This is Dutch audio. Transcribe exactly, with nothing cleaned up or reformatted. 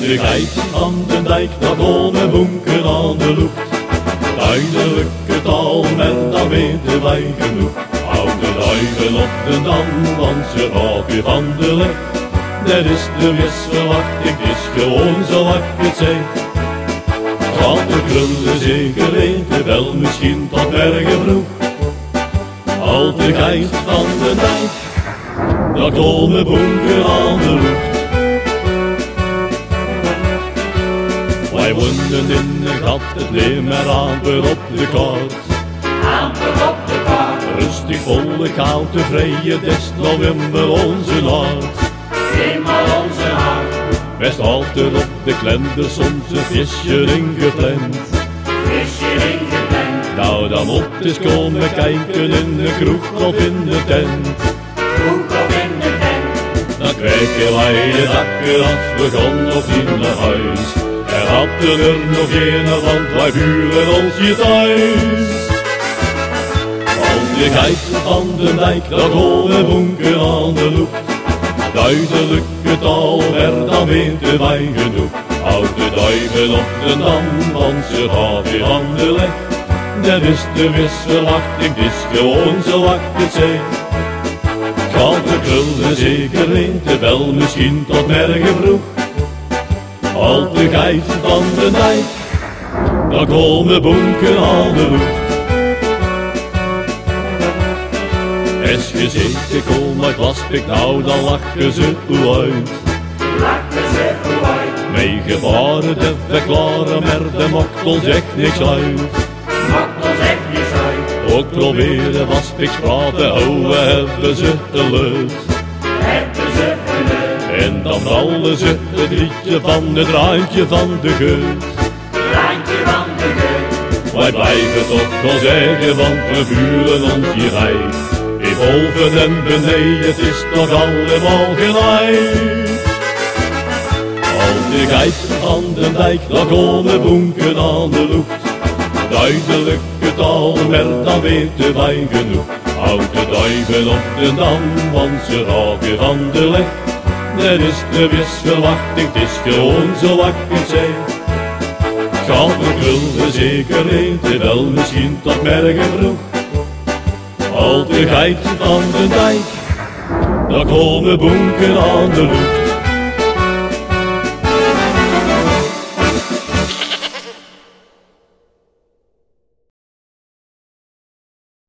Altijd aan de dijk, daar komen bonken aan de lucht. Duidelijke taal, maar dan weten wij genoeg. Oude duiven op de dam, want ze raken van de leg. Dat is de wisselachtig, het is gewoon zoals ik het zeg. Gaat de krullen zeker weten, wel misschien tot bergen vroeg. Altijd van de dijk, daar komen bonken aan de lucht. Wij woonden in de gat, het leer maar amper op de kaart. Amper op de kaart. Rustig volle koud tevreden, des november onze naart. Eenmaal onze hart. Best altijd op de klender, soms een visje ingepland. Visje ingepland. Nou dan op eens komen kijken in de kroeg of in de tent. Kroeg of in de tent. Dan kweken wij de dakken af, we gaan nog niet naar huis. Er hadden er nog een, want wij vuren ons hier thuis. Altijd van de dijk, daar komen bonken aan de lucht. Duidelijke taal, maar dan weten wij genoeg. Oude duiven op de dam, want ze gaan weer aan de leg. Dat is de wisselachtig, het is gewoon zoals ik het zeg. Gaat de krullen zeker weten, wel misschien tot morgen vroeg. Altijd van de dijk, daar komen bonken aan de lucht. Als je zegt, ik kom uit Waspik, nou dan lachen ze hoe uit. Lachen ze hoe uit. Mee gevaren de verklaren, maar de maakt ons echt niks uit. Maakt ons echt niks uit. Ook proberen Waspiks praten, houden hebben ze de lucht. Hebben ze gelukt. En dan brallen ze het rietje van het randje van de geut. Randje van de geut. Wij blijven toch wel zeggen, want we vuren ons hier rijk. In boven en beneden, het is toch allemaal gelijk. Altijd van de dijk, daar komen bonken aan de lucht. Duidelijke taal, maar dan weten wij genoeg. Oude duiven op de dam, want ze raken van de leg. Dat is de wisselachtig, het is gewoon zoals ik het zeg. Gaat de krullen zeker weten, wel misschien tot morgen vroeg. Altijd van de dijk, daar komen bonken aan de lucht.